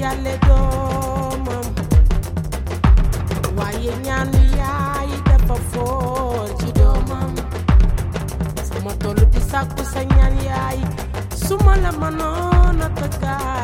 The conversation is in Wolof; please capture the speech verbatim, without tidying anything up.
jàlle doomam waaye ñaanu yaay dafa foor ci doomam sama tollu di sàkku sa ñaan yaay suma la mënoon a tëggaa